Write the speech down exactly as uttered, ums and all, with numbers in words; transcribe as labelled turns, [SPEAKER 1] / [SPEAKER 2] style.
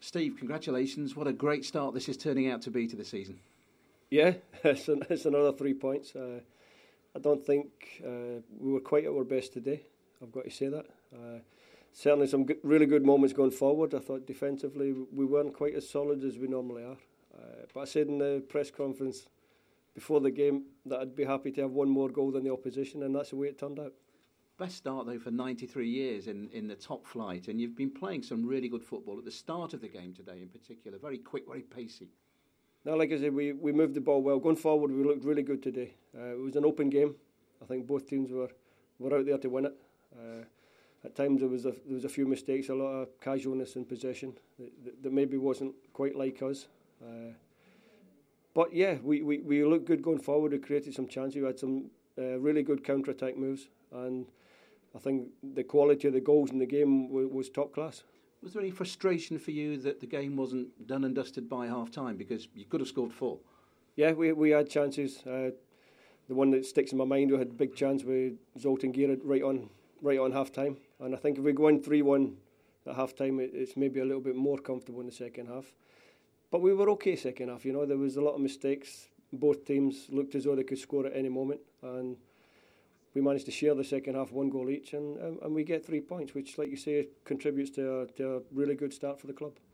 [SPEAKER 1] Steve, congratulations. What a great start this is turning out to be to the season.
[SPEAKER 2] Yeah, it's, an, it's another three points. Uh, I don't think uh, we were quite at our best today, I've got to say that. Uh, certainly some good, really good moments going forward. I thought defensively we weren't quite as solid as we normally are. Uh, but I said in the press conference before the game that I'd be happy to have one more goal than the opposition, and that's the way it turned out.
[SPEAKER 1] Best start, though, for ninety-three years in, in the top flight, and you've been playing some really good football at the start of the game today in particular. Very quick, very pacey.
[SPEAKER 2] Now, like I said, we, we moved the ball well. Going forward, we looked really good today. Uh, it was an open game. I think both teams were, were out there to win it. Uh, at times there was a, there was a few mistakes, a lot of casualness in possession that, that, that maybe wasn't quite like us. Uh, but yeah, we, we, we looked good going forward. We created some chances. We had some uh, really good counter-attack moves, and I think the quality of the goals in the game w- was top class.
[SPEAKER 1] Was there any frustration for you that the game wasn't done and dusted by half-time, because you could have scored four?
[SPEAKER 2] Yeah, we we had chances. Uh, the one that sticks in my mind, we had a big chance with Zoltan Gera right on right on half-time. And I think if we go in three one at half-time, it, it's maybe a little bit more comfortable in the second half. But we were okay second half, you know. There was a lot of mistakes. Both teams looked as though they could score at any moment. And we managed to share the second half, one goal each, and, and, and we get three points, which, like you say, contributes to a, to a really good start for the club.